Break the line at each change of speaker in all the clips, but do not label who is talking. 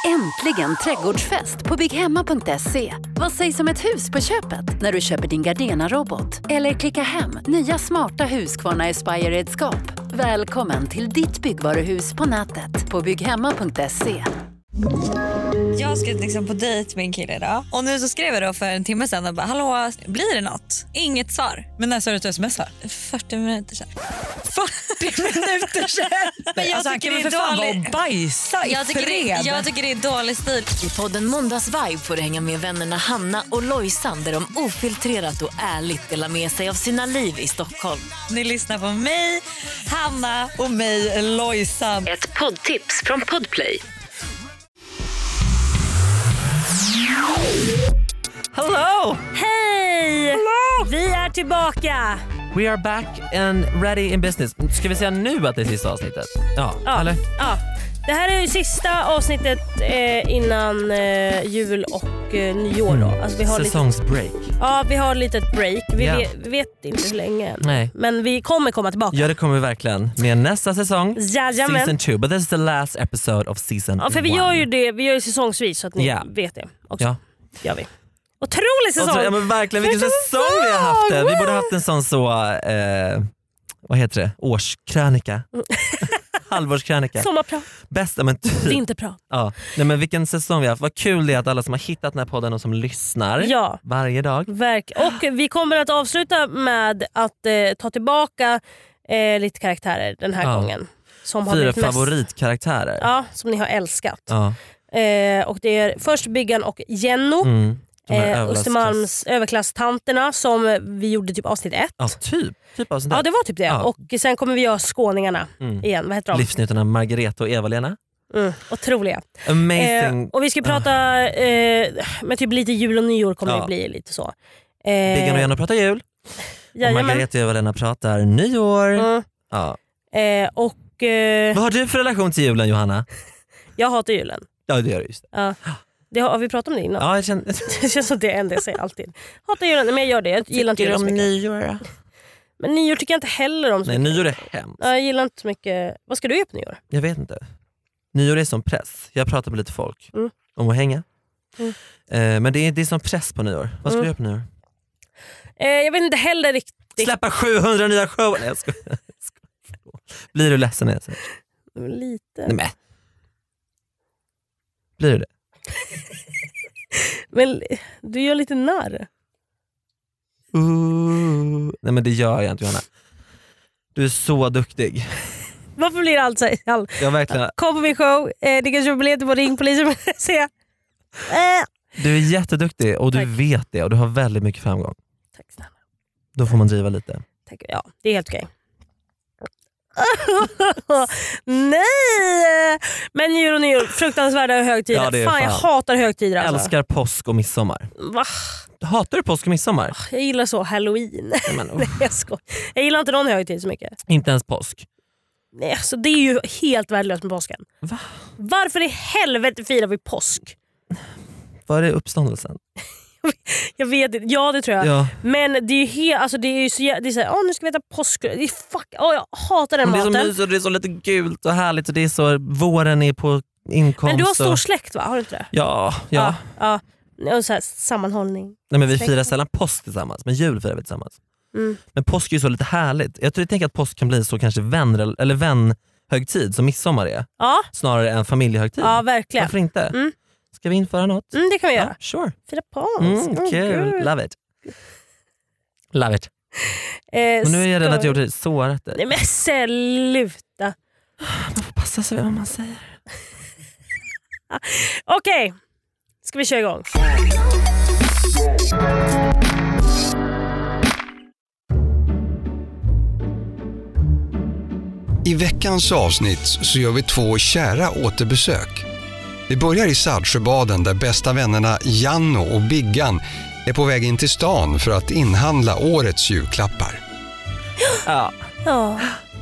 Äntligen trädgårdsfest på bygghemma.se. Vad sägs om ett hus på köpet när du köper din Gardena-robot? Eller klicka hem nya smarta Husqvarna Aspire-redskap. Välkommen till ditt byggvaruhus på nätet på bygghemma.se.
Jag ska liksom på dejt med en kille idag. Och nu så skrev jag då för en timme sedan och bara, hallå, blir det något? Inget svar.
Men när sa du att du smsar?
40 minuter sedan.
40 minuter sedan?
Men jag
alltså,
tycker
han kan
det är
väl för fan vara
dålig-
och bajsa i
Jag tycker det är dålig stil.
I podden Måndagsvibe får du hänga med vännerna Hanna och Lojsan där de ofiltrerat och ärligt delar med sig av sina liv i Stockholm.
Ni lyssnar på mig, Hanna.
Och mig, Lojsan.
Ett poddtips från Podplay.
Hello!
Hej!
Hello!
Vi är tillbaka!
We are back and ready in business. Ska vi säga nu att det är sista avsnittet? Ja. Eller?
Ja. Det här är ju sista avsnittet innan jul och nyår då. Alltså vi har
säsongsbreak.
vi har lite break. Vi
Ja.
vet inte hur länge än.
Nej.
Men vi kommer komma tillbaka.
Ja, det kommer vi verkligen med nästa säsong.
Jajamän.
Season 2, but this is the last episode of season 1.
Ja, för vi gör ju det, vi gör ju säsongsvis så att ni vet det också.
Ja.
Gör vi. Otrolig säsong!
Ja, men verkligen, vilken säsong vi har haft det. Vi borde haft en sån vad heter det? Årskrönika. Halvårskrönika.
Sommarprat.
Bästa, men typ.
Vinterprat.
Ja. Nej, men vilken säsong vi har haft. Vad kul det är att alla som har hittat den här podden och som lyssnar varje dag.
Och vi kommer att avsluta med att ta tillbaka lite karaktärer den här gången. Som har
4
blivit
favoritkaraktärer.
Ja, som ni har älskat.
Ja.
Och det är först Byggan och Jenno. Östermalms överklasstanterna som vi gjorde typ avsnitt 1.
Ja, typ avsnitt 1.
Ja, det var typ det.
Ja.
Och sen kommer vi göra skåningarna igen. Vad heter de?
Livsnyttarna Margareta och Eva-Lena.
Otroliga.
Amazing.
Och vi ska prata med typ lite jul och nyår kommer det bli lite så.
Biggan och Jenno pratar jul. Och Margareta och Eva-Lena pratar nyår. Ja. Vad har du för relation till julen, Johanna?
Jag hatar julen.
Ja, det gör du just det.
Ja. Har vi pratat om det innan?
Ja,
det känns som det enda jag säger alltid. Hatar julen, men jag gör det. Jag gillar inte julen så mycket.
nyår?
Men nyår tycker jag inte heller om så
Nej,
mycket.
nyår är hemskt.
Jag gillar inte så mycket. Vad ska du göra på nyår?
Jag vet inte. Nyår är som press. Jag pratar med lite folk om att hänga. Men det är som press på nyår. Vad ska du göra på nyår?
Jag vet inte heller riktigt.
Släppa 700 nya show. Nej, jag skojar. Blir du ledsen när jag säger
Lite.
Nej, men. Blir du det?
Men du gör lite narr.
Nej, men det gör jag inte, Johanna. Du är så duktig.
Varför blir det allt så här?
Jag verkligen.
Kom på min show. Det kan köpa biljetter på ringpolisen.
Du är jätteduktig och du
Tack.
vet det och du har väldigt mycket framgång.
Tack snälla.
Då får man driva lite.
Tack. Ja, det är helt okej. Nej! Men jul och nyår, fruktansvärda högtider.
Ja, det är
fan, jag
fan.
hatar högtider alltså.
Älskar påsk och midsommar.
Va?
Hatar du påsk och midsommar?
Jag gillar så Halloween.
Nej, men,
Nej, jag skojar. Jag gillar inte någon högtid så mycket.
inte ens påsk.
Nej, alltså, det är ju helt värdelöst med påsken.
Va?
Varför i helvete firar vi påsk?
Var är uppståndelsen?
Jag vet inte, ja det tror jag.
Ja.
Men det är ju helt, alltså det är ju så, det är så här, nu ska vi äta påsk. Det är jag hatar den
Men det är så
maten.
mysigt och det är så lite gult och härligt och det är så, våren är på inkomst.
Men du har stor
och...
släkt, va? Har du inte det?
Ja.
Ja. Och så här, sammanhållning.
Nej, men vi firar sällan påsk tillsammans, men jul firar vi tillsammans. Men påsk är ju så lite härligt. Jag tänker att påsk kan bli så kanske vänhögtid som midsommar är.
Ja.
Snarare än familjehögtid.
Ja, verkligen.
Varför inte? Ska vi införa något?
Det kan vi göra.
Sure.
Fira påsk.
Kul. Love it. Love it. Men nu är jag rädd att jag gjorde sårat dig.
Nej men sluta.
Man får passa sig vad man säger.
Okej. Ska vi köra igång?
I veckans avsnitt så gör vi 2 kära återbesök. Vi börjar i Saltsjöbaden där bästa vännerna Janno och Biggan är på väg in till stan för att inhandla årets julklappar.
Ja.
Ja.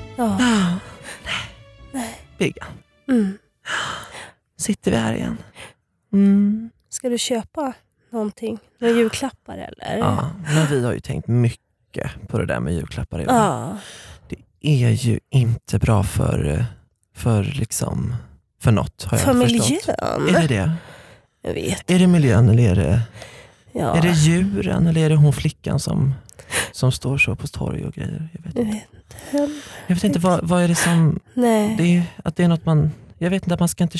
Biggan. Sitter vi här igen?
Ska du köpa någonting? Några julklappar eller?
Ja, men vi har ju tänkt mycket på det där med julklappar i år.
Ja.
Det är ju inte bra för liksom för något har jag
För
förstått.
miljön?
Är det det?
Jag vet.
Är det miljön eller
Ja.
är det djuren eller är det hon flickan som står så på torg och grejer? Jag vet inte vad är det som...
Nej.
Det är något man... Jag vet inte, att man ska inte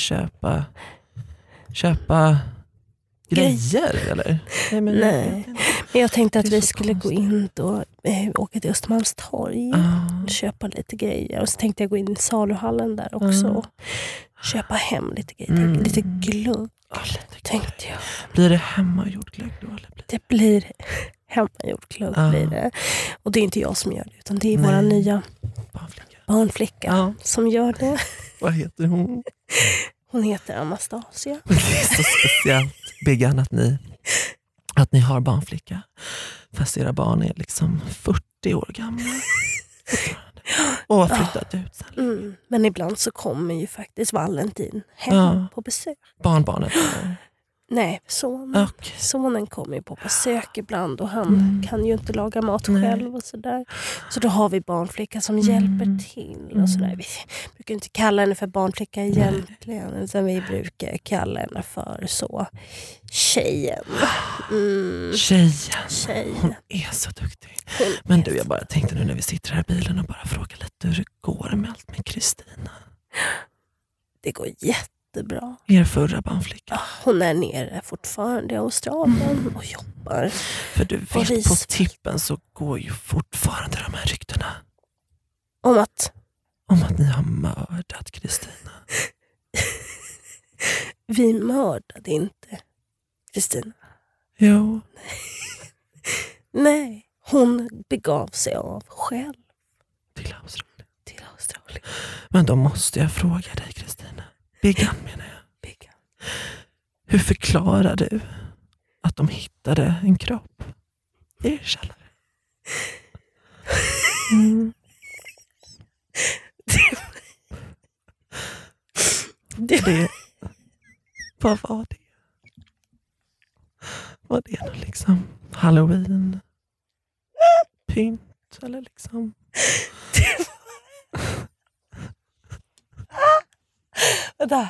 köpa grejer eller? Nej.
Men jag tänkte att vi skulle gå in då, åka till Östermalmstorg och köpa lite grejer. Och så tänkte jag gå in i saluhallen där också och köpa hem lite grejer. Lite glögg, tänkte jag.
Blir det hemmagjord glögg då? Eller?
Det blir hemmagjord glögg blir det. Och det är inte jag som gör det, utan det är våra nya barnflicka som gör det.
Vad heter hon?
Hon heter Anastasia.
Det är så speciellt, Biggan, att ni har barnflicka. Fast era barn är liksom 40 år gamla. Och har flyttat ut sen.
Men ibland så kommer ju faktiskt Valentin hem på besök.
Barnbarnet?
Nej, sonen.
Okay.
Sonen kommer ju på besök ibland och han kan ju inte laga mat själv och sådär. Så då har vi barnflicka som hjälper till och sådär. Vi brukar inte kalla henne för barnflicka egentligen, utan vi brukar kalla henne för så tjejen.
Tjejen. Hon är så duktig. Men du, jag bara tänkte nu när vi sitter här i bilen och bara fråga lite hur det går med allt med Kristina.
Det går jättebra.
Er förra barnflicka.
Hon är nere fortfarande i Australien och jobbar.
För du vet, på tippen så går ju fortfarande de här ryktena.
Om att
ni har mördat Kristina.
Vi mördade inte Kristina.
Jo.
Nej, hon begav sig av själv.
Till Australien. Men då måste jag fråga dig, Kristina. Biggan menar jag.
Biggan.
Hur förklarar du att de hittade en kropp i er källare? Vad var det? Var det någon liksom Halloween pynt eller liksom?
Vänta.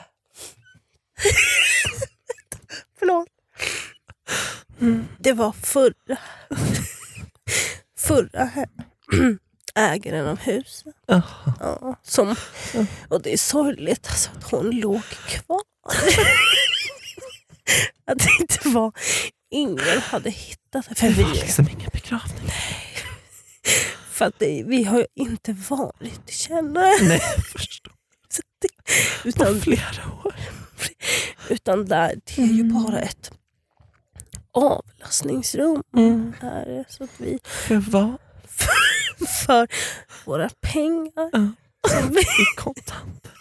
Förlåt. Det var förra ägaren av huset. Ja, och det är sorgligt alltså, att hon låg kvar. Att det inte var... Ingen hade hittat det.
Det var liksom ingen begravning.
Nej. För att vi har ju inte varit i källaren.
Nej, jag förstår.
Utan
på flera år.
Utan där, det är ju bara ett avlastningsrum. Här, så att vi...
För vad?
För våra pengar. Som vi
kontanter.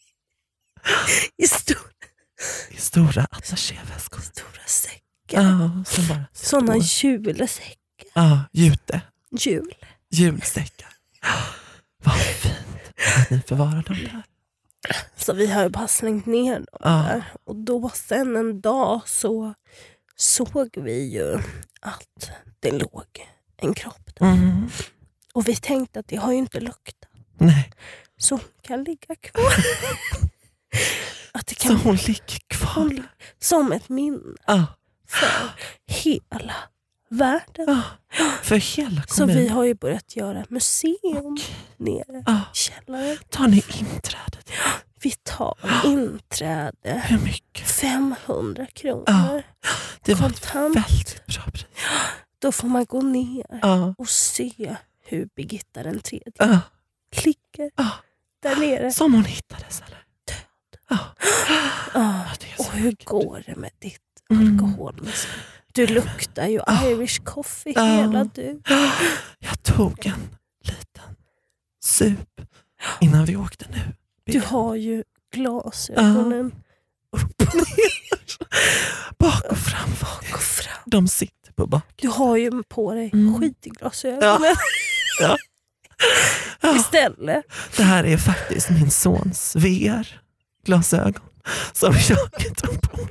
I stora
attachéväskor.
Stora säckar. Sådana julsäckar.
Julsäckar. Vad fint att ni förvarar dem där.
Så vi har ju bara slängt ner dem där. Och då sen en dag så såg vi ju att det låg en kropp där. Och vi tänkte att det har ju inte luktat.
Nej.
Så hon kan ligga kvar. Att det kan
så hon ligger kvar.
Som ett minne. För hela världen.
För hela kommunen.
Så vi har ju börjat göra museum nere i källaren.
Tar ni inträde?
Vi tar inträde.
Hur mycket?
500 kronor.
Det var ett väldigt bra pris.
Då får man gå ner och se hur Birgitta den tredje ligger där nere.
Som hon hittades eller?
Död. Och hur går det med ditt alkoholmissbruk? Du luktar ju Irish coffee hela du.
Jag tog en liten sup innan vi åkte nu.
Du har ju glasögonen upp och ner.
Bak och fram. De sitter på bak.
Du har ju på dig skitglasögonen. Istället.
Det här är faktiskt min sons VR-glasögon som jag tog på.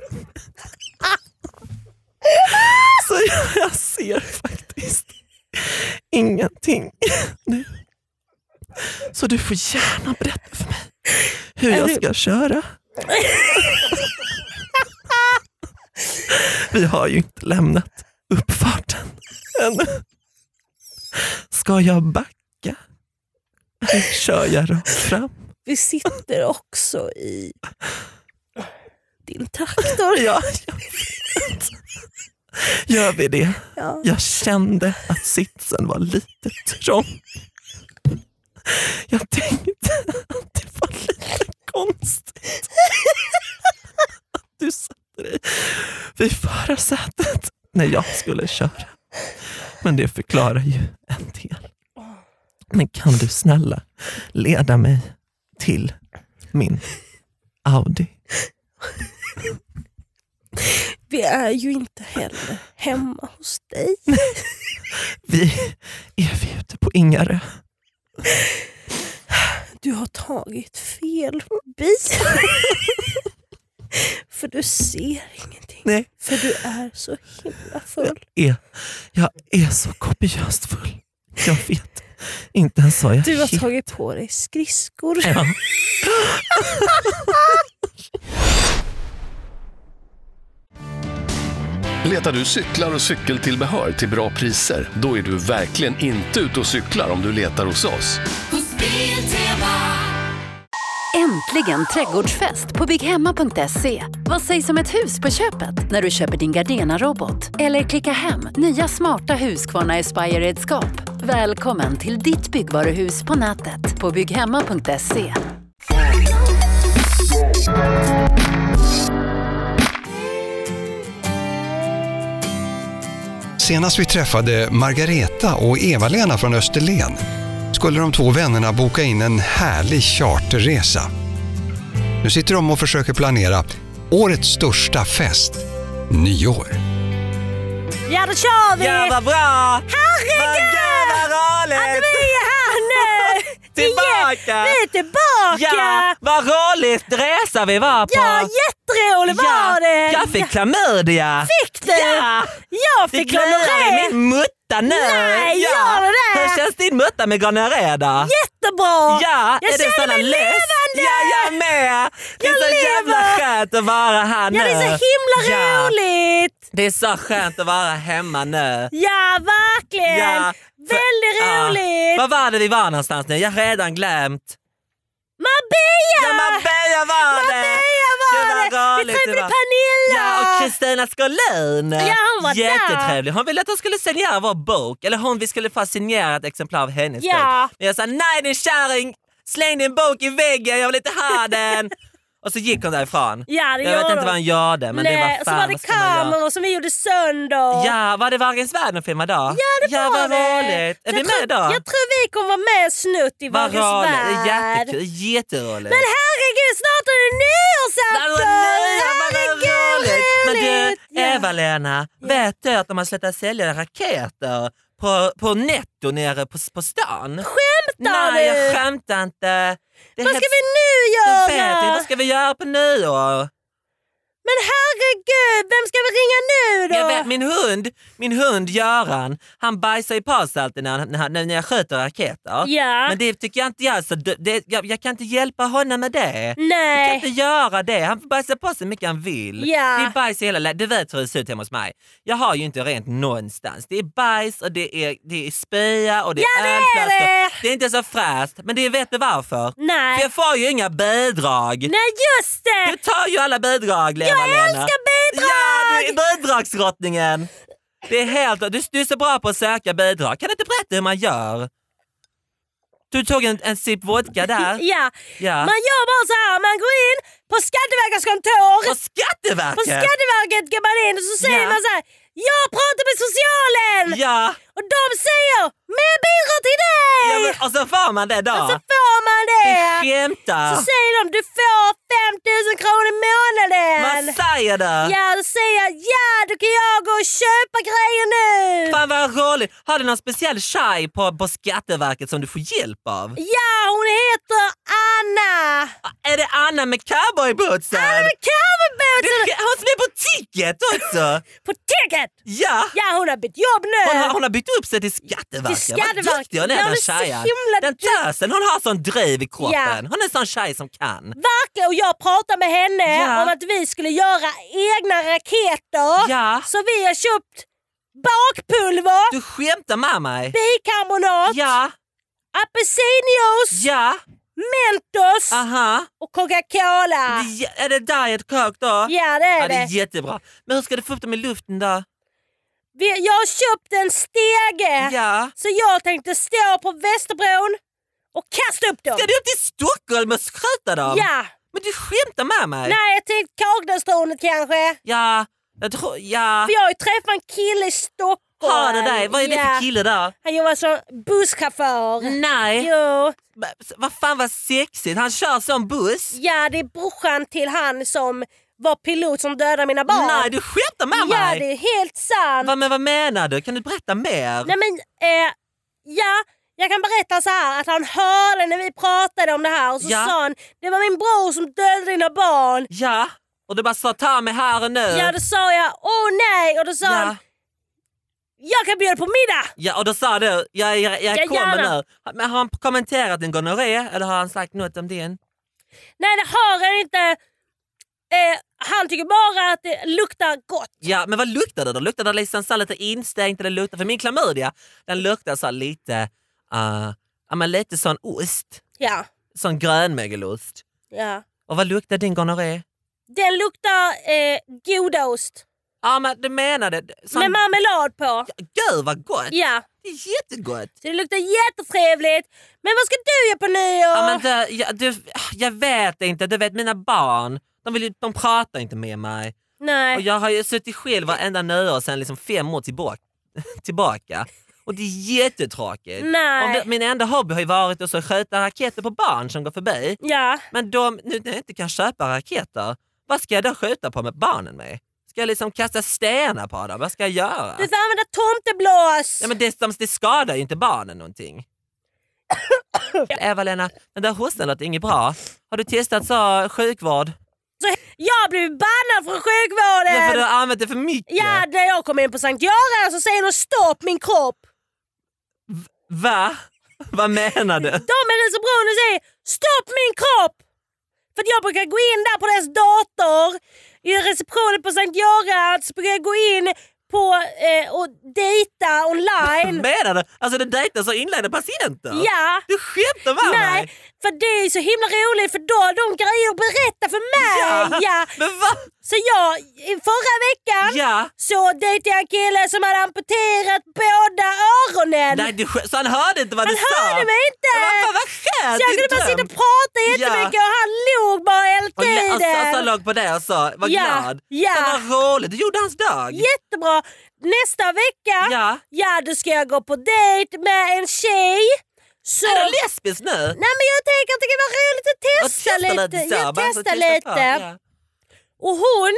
Så jag ser faktiskt ingenting nu. Så du får gärna berätta för mig hur jag ska köra Vi har ju inte lämnat uppfarten ännu. Ska jag backa? Eller kör jag rakt fram?
Vi sitter också i din traktor.
Ja, jag vet. Gör vi det?
Ja.
Jag kände att sitsen var lite trång. Jag tänkte att det var lite konstigt att du satte dig vid förarsätet när jag skulle köra. Men det förklarar ju en del. Men kan du snälla leda mig till min Audi?
Vi är ju inte heller hemma hos dig.
Vi är ute på Ingarö.
Du har tagit fel bil. För du ser ingenting.
Nej.
För du är så himla full.
Jag är så kopiöst full. Jag vet inte ens vad jag
Du har
heter.
tagit på dig skridskor.
Ja.
Letar du cyklar och cykeltillbehör till bra priser? Då är du verkligen inte ute och cyklar om du letar hos oss.
Äntligen trädgårdsfest på bygghemma.se. Vad sägs om ett hus på köpet när du köper din Gardena-robot? Eller klicka hem nya smarta Husqvarna Aspire-redskap. Välkommen till ditt byggvaruhus på nätet på bygghemma.se.
Senast vi träffade Margareta och Eva-Lena från Österlen skulle de två vännerna boka in en härlig charterresa. Nu sitter de och försöker planera årets största fest, nyår.
Ja, då kör vi!
Ja, vad bra!
Herregud!
Vad roligt!
Att vi är här nu!
Tillbaka!
Vi är tillbaka!
Ja, vad roligt resa vi var på!
Ja, jätteroligt var det!
Jag fick klamydia!
Fick du?
Ja!
Jag fick
Det glöder i
gonorré!
min mutta nu!
Nej, gör det?
Hur känns din mutta med gonorré då?
Jättebra!
Ja,
Jag
är det
känner
såna
mig
läs?
levande!
Ja, jag med! Det är
Jag
så jävla
lever!
skönt att vara här nu.
Ja, det är så himla
Ja.
roligt!
Det är så skönt att vara hemma nu.
Ja, verkligen!
Ja,
Väldigt roligt!
Var var det vi var någonstans nu? Jag har redan glömt.
Marbella!
Ja, Marbella var det!
Marbella var
Gud,
det!
vad
Vi
roligt
träffade
det var.
Pernilla!
Ja, och Kristina Skolin.
Ja, hon var där.
Jättetrevlig. Hon ville att hon skulle signera vår bok. Eller vi skulle få signera ett exemplar av hennes
Ja.
bok. Men jag sa, nej din kärring, släng din bok i väggen, jag vill inte ha den. Och så gick hon därifrån.
Ja, det
jag vet
gjorde
inte vad hon gjorde, men
Nej,
det var
och
fan
så var det
vad ska man göra?
kameror som vi gjorde sönder.
Ja, var det Vargens Värld filmad då?
Ja, det var
vad
det.
roligt. Är vi med då?
Jag tror vi kommer vara med snutt i
Vad
Vargens
roligt, det är
Värld.
jättekul, jätteroligt.
Men herregud, snart är det nyårsafton! Herregud,
Men du,
roligt. Ja.
Eva-Lena, vet du att de har slutat sälja raketer på Netto nere på stan?
Skämtar
Nej,
du?
jag skämtar inte. Det är
Vad
helt-
ska vi nu
Jag vet inte,
göra?
vad ska vi göra på nyår?
Men herregud, vem ska vi ringa nu då?
Jag vet, min hund Göran, han bajsar i paus alltid när jag skjuter raketer.
Ja.
Men det tycker jag inte jag, så jag kan inte hjälpa honom med det. Jag kan
Nej.
inte göra det. Han får bajsa på så mycket han vill.
Ja.
Det är bajs i hela du vet hur det ser ut hemma hos mig. Jag har ju inte rent någonstans. Det är bajs och det är spya och det är
det är
ölflaskor.
det.
Det är inte så fräscht, men det vet du varför?
Nej.
För jag får ju inga bidrag.
Nej, just det!
Du tar ju alla bidrag,
Jag älskar bidrag!
Ja, du är bidragsdrottningen. Det är helt, du är så bra på att söka bidrag. Kan du inte berätta hur man gör? Du tog en sipp vodka där.
Ja.
Ja.
Man gör bara så här, man går in på Skatteverkets kontor.
På Skatteverket?
På Skatteverket går man in och så säger
Ja.
man så här: jag pratar med socialen!
Ja.
Och de säger, mer bidrag till dig!
Ja, men, och så får man det då?
Och så får man
Du
det!
skämtar.
Så säger de, du får 5 000 kronor i månaden!
Vad säger du?
Ja, då säger jag, ja då kan jag gå och köpa grejer nu!
Fan vad roligt. Har du någon speciell tjej på Skatteverket som du får hjälp av?
Ja, hon heter Anna!
Är det Anna med cowboybootsen?
Anna med cowboybootsen!
Hon som är på TikTok! täcket också.
På täcket?
Ja.
Ja, hon har bytt jobb nu.
Hon har bytt upp sig till Skatteverket.
Till Skatteverket.
Vad duktig hon är,
Ja,
den
det är så
tjejen.
himla
Den tösen, hon har sån driv i kroppen.
Ja.
Hon är en sån tjej som kan.
Verkligen, och jag pratade med henne om att vi skulle göra egna raketer.
Ja.
Så vi har köpt bakpulver,
Du skämtar med mig.
bikarbonat,
Ja.
apelsinjuice,
Ja.
Mentos
Aha.
och Coca-Cola.
Är det Diet Coke då?
Ja, det är
Ja, det är
det.
jättebra. Men hur ska du få upp dem i luften då?
Jag har köpt en stege.
Ja.
Så jag tänkte stå på Västerbron och kasta upp dem.
Ska du upp till Stockholm och skjuta dem?
Ja.
Men du skämtar med mig?
Nej, jag tänkte Kaknästornet kanske.
Ja, jag tror, ja.
För jag har ju träffat en kille i Stockholm.
Har det där? Vad är det för kille där?
Han jobbar som busschaufför.
Nej.
Jo.
Vad fan vad sexigt. Han kör som buss.
Ja, det är brorsan till han som var pilot som dödade mina barn.
Nej, du skämtar med
Ja,
mig.
det är helt sant.
Vad menar du? Kan du berätta mer?
Nej men, ja, jag kan berätta så här att han hörde när vi pratade om det här och så
Ja.
sa han, det var min bror som dödade dina barn.
Ja, och du bara sa ta mig här och nu.
Ja, då sa jag, åh nej, och då sa han, jag kan bjuda på middag.
Ja, och då sa du, jag kommer
gärna.
nu. Men har han kommenterat din gonorré eller har han sagt något om din?
Nej, det har han inte. Han tycker bara att det luktar gott.
Ja, men vad luktar det då? Luktar det liksom så lite instängt eller luktar? För min klamydia, den luktar så lite, men lite sån ost.
Ja.
Sån grönmögelost.
Ja.
Och vad luktar din gonorré?
Den luktar godaost.
Ja, men du menar det.
Med marmelad på.
Gud vad gott.
Ja.
Det är jättegott.
Så det luktar jättetrevligt. Men vad ska du göra på nyår?
Ja, men jag vet inte. Du vet, mina barn, de pratar inte med mig.
Nej.
Och jag har ju suttit själv varenda nyår sedan liksom 5 år tillbaka. Och det är jättetråkigt.
Nej.
Min enda hobby har ju varit att skjuta raketer på barn som går förbi.
Ja.
Men nu när jag inte kan köpa raketer, vad ska jag då skjuta på med barnen med? Ska jag liksom kasta stenar på dem? Vad ska jag göra?
Du får använda tomteblås.
Ja, men det skadar ju inte barnen någonting. Eva-Lena, den där hostan låter inget bra. Har du testat så sjukvård?
Jag blev bannad från sjukvården.
Ja, för du har använt det för mycket.
Ja, när jag kom in på Sankt Göran så säger de stopp min kropp.
Va? Vad menar du?
De är så bra när de säger stopp min kropp. För att jag brukar gå in där på deras dator i receptionen på Sankt Göran, så brukar jag gå in på och dejta online.
Menar du? Alltså du dejtar så inledda patienter?
Ja.
Du skämtar med
Nej,
mig?
för det är så himla roligt för då har de grejer att berätta för mig. Ja.
Men vad?
Så jag, förra veckan så dejtade jag en kille som hade amputerat båda öronen.
Nej, så han hörde inte vad du sa?
Han hörde mig inte!
Vad skönt!
Så jag kunde bara sitta och prata jättemycket och han låg bara hela tiden.
Och så låg på det och så var glad.
Ja.
Det var roligt, du gjorde hans dag.
Jättebra. Nästa vecka, då ska jag gå på dejt med en tjej. Så...
Är du lesbisk nu?
Nej, men jag tänker att det kan vara roligt att testa lite. Jag testar lite. Och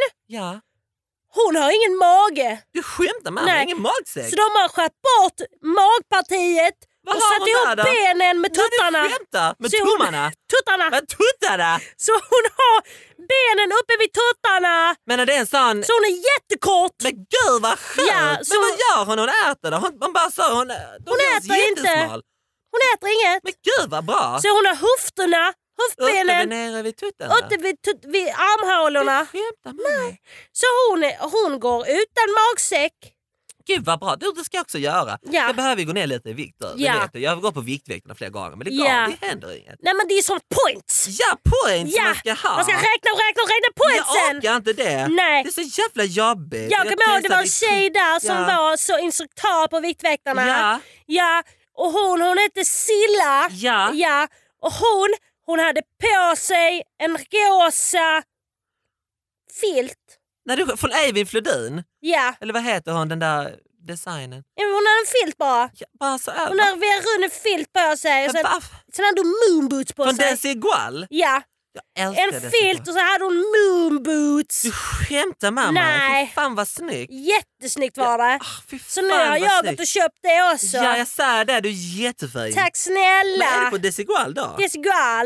hon har ingen mage.
Du skämtar med mig, ingen magsäck.
Så de har skjutit bort magpartiet
vad
och satt ihop benen med tuttarna.
Du skämtar? Med tummarna?
Tuttarna.
Med tuttarna?
Så hon har benen uppe vid tuttarna.
Men är det en sån...
Så hon är jättekort.
Men gud vad skönt.
Ja,
men vad gör hon? Hon äter det. Hon bara så... Hon
äter inte. Hon äter inget.
Men gud vad bra.
Så hon har höftbenen.
Uppe nere vid tuttarna?
Uppe vid armhålorna.
Du skämtar med mig.
Så hon går utan magsäck.
Gud vad bra, det ska jag också göra.
Ja.
Jag behöver gå ner lite i vikt. Det vet du. Jag går på Viktväktarna flera gånger men det händer inget.
Nej men det är som points.
Ja, points man ska ha.
Man ska räkna pointsen.
Jag orkar inte det.
Nej.
Det är så jävla jobbigt.
Jag kommer ihåg det var en tjej där som var så instruktör på Viktväktarna. Ja. Och hon hette Silla. Ja. Och hon hade på sig en rosa filt.
Från Eivind Flodin?
Ja.
Eller vad heter hon, den där designen?
Ja, hon hade en filt bara.
Ja, bara så
hon hade en rund filt på sig. Sen hade hon moonboots på
sig. Från
Desigual? Ja.
En
filt och så hade hon moonboots.
Du skämtar med mig. Fy fan vad snyggt.
Jättesnyggt var det. Så nu har jag gått och köpt det också.
Ja, jag sa det. Du är jättefin.
Tack snälla.
Men är det på Desigual då?
Desigual.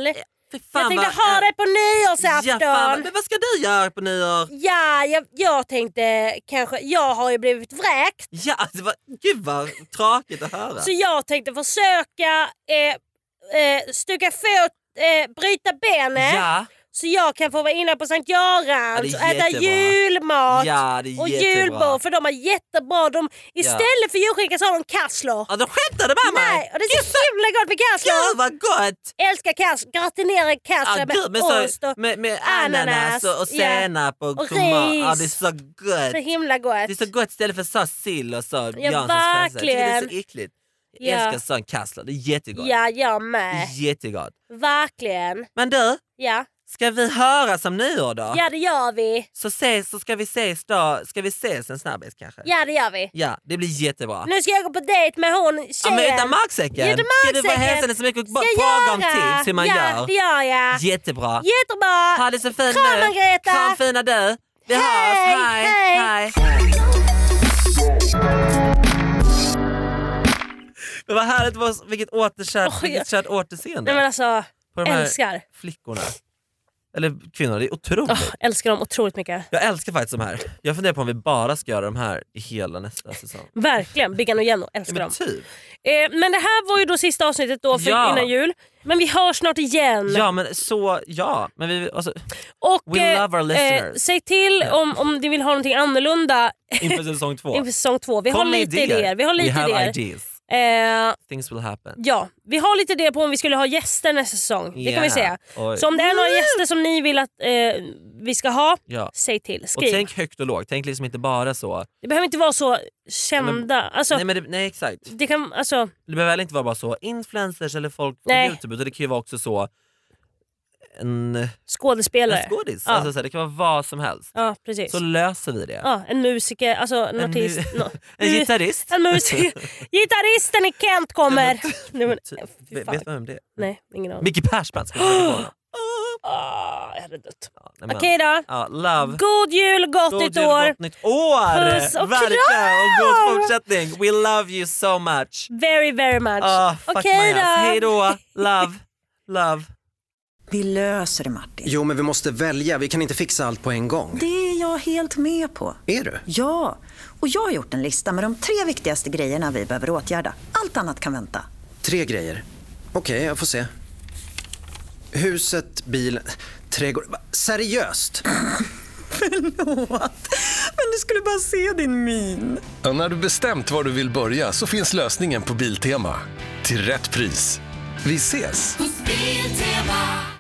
Jag tänkte ha dig på nyårsafton.
Ja, fan, men vad ska du göra på nyår?
Ja, jag tänkte kanske... Jag har ju blivit vräkt.
Ja, alltså, gud vad tråkigt att höra.
Så jag tänkte försöka stuka fot, bryta benet.
Ja.
Så jag kan få vara inne på Sankt Görans och äta julmat och julbord. För de är jättebra. Istället för julskinka så har de kassler.
Ja, de skämtade med mig.
Nej, och det är så himla gott med kassler.
Gud vad gott.
Älskar kassler, gratinerade kassler med ost och
med ananas och senap och
ris.
Ja, det är så gott.
Så himla gott.
Det är så gott istället för så sill och så.
Ja, verkligen.
Det är så äckligt. Jag älskar sån kassler, det är jättegott.
Ja, jag med.
Jättegott.
Verkligen.
Men du,
ja.
Ska vi höra som nyår då?
Ja, det gör vi.
Så ska vi ses då. Ska vi ses en snabbis kanske?
Ja, det gör vi.
Ja, det blir jättebra.
Nu ska jag gå på dejt med hon tjejen.
Ja, men utan magsäcken.
Utan
Ska du få hälsa henne så mycket och fråga om tips hur man gör?
Ja, det gör jag.
Jättebra.
Jättebra.
Ha det så fint
Kram,
nu.
Margareta.
Kram fina du. Vi hörs. Hej. Men vad härligt, vilket återkärt återseende.
Nej, men alltså,
på de här
älskar
flickorna. Eller kvinnor, det är otroligt.
Älskar dem otroligt mycket.
Jag älskar faktiskt de här. Jag funderar på om vi bara ska göra de här i hela nästa säsong.
Verkligen, Biggan och Jenno, älskar dem.
Typ.
Men det här var ju då sista avsnittet då för innan jul. Men vi hörs snart igen.
Ja, men så, ja. Men vi, alltså,
och,
we love our listeners.
Säg till om ni vill ha någonting annorlunda.
Inför säsong 2.
Inför säsong 2. Vi har lite idéer. Vi har lite idéer.
Things will happen.
Ja, vi har lite idéer på om vi skulle ha gäster nästa säsong. Det kan vi säga. Oj. Så om det är några gäster som ni vill att vi ska ha, säg till. Skriv.
Och tänk högt och lågt. Tänk liksom inte bara så.
Det behöver inte vara så kända. Alltså,
nej, exakt.
Det kan, alltså,
det behöver heller inte vara bara så influencers eller folk på YouTube. Det kan ju vara också så en
skådespelare.
En skådis. Ja. Alltså, så det kan vara vad som helst.
Ja, precis.
Så löser vi det.
Ja, en musiker, alltså en artist.
En gitarrist.
En musiker. Gitarristen i Kent kommer.
Vet man vem det är?
Nej, ingen aning.
Micke Persbrandt ska vi på.
Jag hade dött.
Ja,
okej då.
Ja, love.
God jul, gott nytt år.
Gott nytt år.
Puss och
verkligen. Och god fortsättning. We love you so much.
Very, very much.
Okej då. Hej då. Love.
Vi löser det, Martin.
Jo, men vi måste välja. Vi kan inte fixa allt på en gång.
Det är jag helt med på.
Är du?
Ja, och jag har gjort en lista med de 3 viktigaste grejerna vi behöver åtgärda. Allt annat kan vänta.
3 grejer. Okej, jag får se. Huset, bilen, trädgård. Seriöst?
Förlåt, men du skulle bara se din min.
Ja, när du bestämt var du vill börja så finns lösningen på Biltema. Till rätt pris. Vi ses!